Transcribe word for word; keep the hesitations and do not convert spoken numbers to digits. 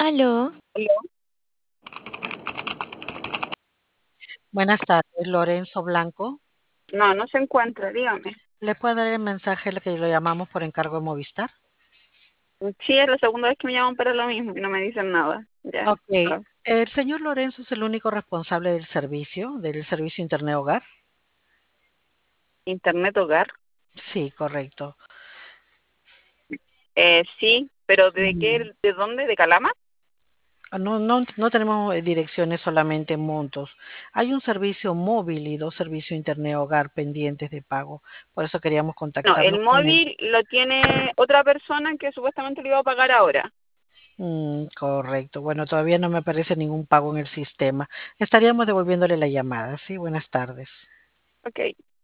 Aló, Aló. buenas tardes, Lorenzo Blanco. No, no se encuentra, dígame. ¿Le puede dar el mensaje al que lo llamamos por encargo de Movistar? Sí, es la segunda vez que me llaman para lo mismo y no me dicen nada. Ya. Ok, Ah, el señor Lorenzo es el único responsable del servicio, del servicio Internet Hogar. Internet hogar. Sí, correcto. Eh, sí, pero ¿de Mm, qué? ¿De dónde? ¿De Calama? No, no, no tenemos eh, direcciones solamente en montos. Hay un servicio móvil y dos servicios Internet Hogar pendientes de pago. Por eso queríamos No, contactarnos el con él. móvil lo tiene otra persona que supuestamente lo iba a pagar ahora. Mm, correcto. Bueno, todavía no me aparece ningún pago en el sistema. Estaríamos devolviéndole la llamada. Sí, buenas tardes. Ok.